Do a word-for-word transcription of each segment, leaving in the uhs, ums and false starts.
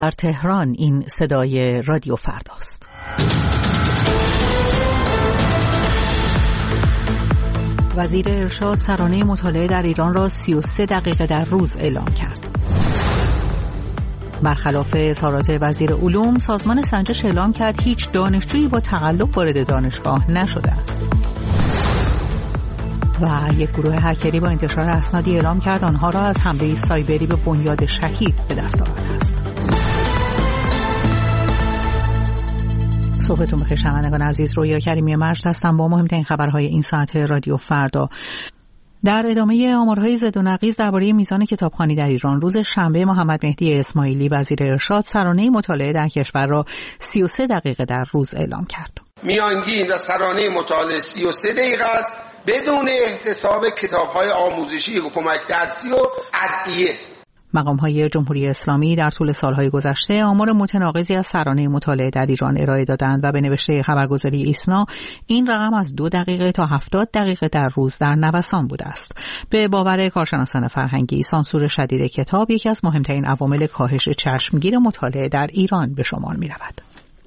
در تهران این صدای رادیو فرداست. وزیر ارشاد سرانه مطالعه در ایران را سی و سه دقیقه در روز اعلام کرد. برخلاف اظهارات وزیر علوم، سازمان سنجش اعلام کرد هیچ دانشجویی با تقلب وارد دانشگاه نشده است. و یک گروه هکری با انتشار اسنادی اعلام کرد آنها را از حمله سایبری به بنیاد شهید به دست آورده است. صبحتون بخیر شنوندگان عزیز، رویا کریمی مجد هستم با مهمترین خبرهای این ساعت رادیو فردا. در ادامه آمارهای زد و نقیض درباره میزان کتابخوانی در ایران، روز شنبه محمد مهدی اسماعیلی وزیر ارشاد سرانه مطالعه در کشور را سی و سه دقیقه در روز اعلام کرد. میانگین و سرانه مطالعه سی و سه دقیقه است بدون احتساب کتاب‌های آموزشی و کمک درسی و ادعیه. مقام‌های جمهوری اسلامی در طول سالهای گذشته آمار متناقضی از سرانه مطالعه در ایران ارائه دادند و به نوشته خبرگزاری ایسنا این رقم از دو دقیقه تا هفتاد دقیقه در روز در نوسان بوده است. به باور کارشناسان فرهنگی، سانسور شدید کتاب یکی از مهمترین عوامل کاهش چشمگیر مطالعه در ایران به شمار می‌رود.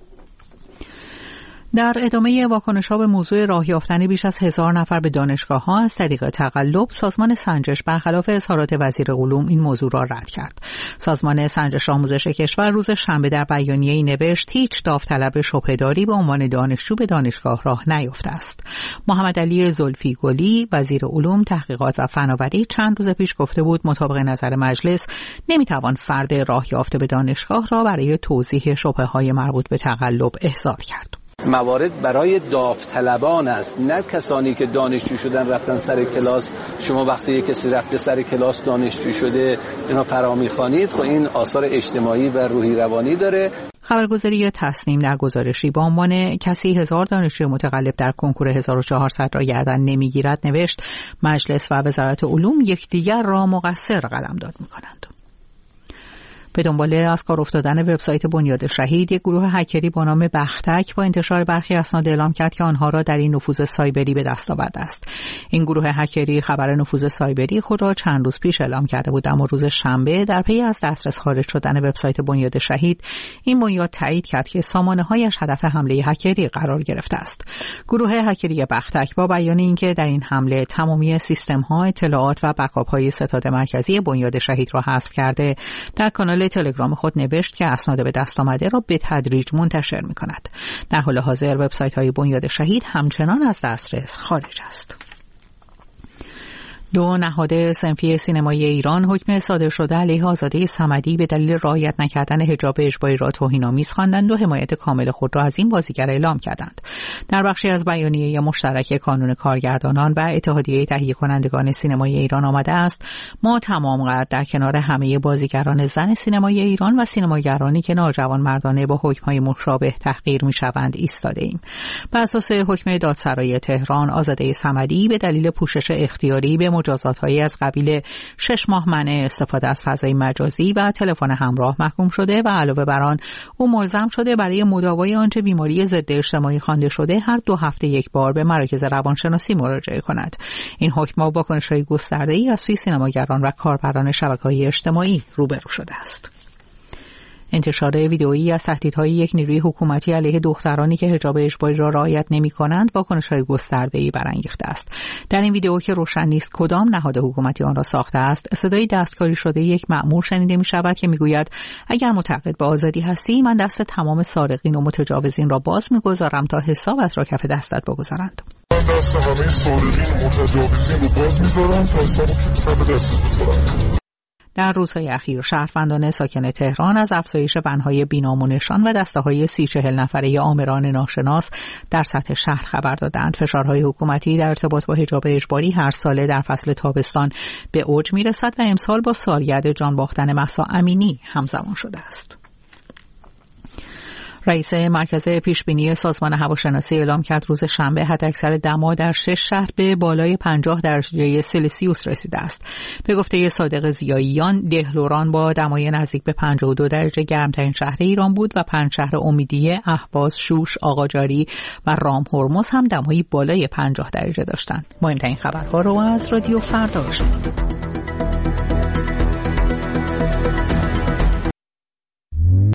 در ادامه واکنش‌ها به موضوع راه یافتن بیش از هزار نفر به دانشگاه‌ها از طریق تقلب، سازمان سنجش برخلاف اظهارات وزیر علوم این موضوع را رد کرد. سازمان سنجش آموزش کشور روز شنبه در بیانیه‌ای نوشت هیچ داوطلب شبهه‌داری به عنوان دانشجو به دانشگاه راه نیافته است. محمد علی زلفی گلی وزیر علوم، تحقیقات و فناوری چند روز پیش گفته بود مطابق نظر مجلس نمی‌توان فرد راه یافته به دانشگاه را برای توضیح شبهه‌های مربوط به تقلب احضار کرد. موارد برای داوطلبان است، نه کسانی که دانشجو شدن رفتن سر کلاس. شما وقتی یک کسی رفته سر کلاس دانشجو شده اینا فرا می‌خوانید، خب این آثار اجتماعی و روحی روانی داره. خبرگزاری تصنیم در گزارشی با عنوان کسی هزار دانشجوی متقلب در کنکور هزار و چهارصد را گردن نمیگیرد نوشت مجلس و وزارت علوم یکدیگر را مقصر قلمداد می‌کنند. به دنبال از کار افتادن وبسایت بنیاد شهید، یک گروه هکری با نام بختک با انتشار برخی اسناد اعلام کرد که آنها را در این نفوذ سایبری به دست آورده است. این گروه هکری خبر نفوذ سایبری خود را چند روز پیش اعلام کرده بود، اما روز شنبه در پی از دسترس خارج شدن وبسایت بنیاد شهید، این بنیاد تایید کرد که سامانه‌هایش هدف حمله هکری قرار گرفته است. گروه هکری بختک با بیان اینکه در این حمله تمامی سیستم‌ها اطلاعات و بکاپ‌های ستاد مرکزی بنیاد شهید را حذف کرده، در کانال تلگرام خود نوشت که اسناد به دست آمده را به تدریج منتشر می‌کند. در حال حاضر وبسایت‌های بنیاد شهید همچنان از دسترس خارج است. دو نهاد صنفی سینمایی ایران حکم صادر شده علیه آزاده صمدی به دلیل رعایت نکردن حجاب اجباری را توهین‌آمیز خواندند و حمایت کامل خود را از این بازیگر اعلام کردند. در بخشی از بیانیه مشترک کانون کارگردانان و اتحادیه تهیه کنندگان سینمای ایران آمده است: ما تمام قد در کنار همه بازیگران زن سینمای ایران و سینماگرانی که ناجوانمردانه با حکم‌های مشابه تحقیر می‌شوند ایستاده‌ایم. بر اساس حکم دادسرای تهران، آزاده صمدی به دلیل پوشش اختیاری به مجازات‌هایی از قبیل شش ماه منع استفاده از فضای مجازی و تلفن همراه محکوم شده و علاوه بر آن او ملزم شده برای مداوای آنچه بیماری ضد اجتماعی خوانده شده هر دو هفته یک بار به مراکز روانشناسی مراجعه کند. این حکم با واکنش‌های گسترده‌ای از سوی سینماگران و کاربران شبکه‌های اجتماعی روبرو شده است. انتشار ویدئویی از تهدیدهای یک نیروی حکومتی علیه دخترانی که حجاب اجباری را رعایت نمی‌کنند واکنش‌های گسترده‌ای برانگیخته است. در این ویدئو که روشن نیست کدام نهاد حکومتی آن را ساخته است، صدای دستکاری شده یک مأمور شنیده می‌شود که می‌گوید اگر معتقد به آزادی هستی، من دست تمام سارقین و متجاوزین را باز می‌گذارم تا حسابت را کف دستت بگذارند. من دست همه سارقین و متجاوزین را باز می‌ذارم تا حسابت کف دستت بگذارند. در روزهای اخیر شهروندان ساکن تهران از افزایش بنهای بینام و نشان و دسته‌های سی چهل نفره آمران ناشناس در سطح شهر خبر دادند. فشارهای حکومتی در ارتباط با حجاب اجباری هر ساله در فصل تابستان به اوج میرسد و امسال با سالگرد جان باختن مهسا امینی همزمان شده است. رئیس مرکز پیشبینی سازمان هواشناسی اعلام کرد روز شنبه حداکثر دما در شش شهر به بالای پنجاه درجه سلسیوس رسیده است. به گفته صادق ضیاییان، دهلوران با دمای نزدیک به پنجاه و دو درجه گرمترین شهر ایران بود و پنج شهر امیدیه، اهواز، شوش، آقاجاری و رام هرمز هم دمایی بالای پنجاه درجه داشتند. مهمترین خبرها رو از رادیو فردا شنیدید.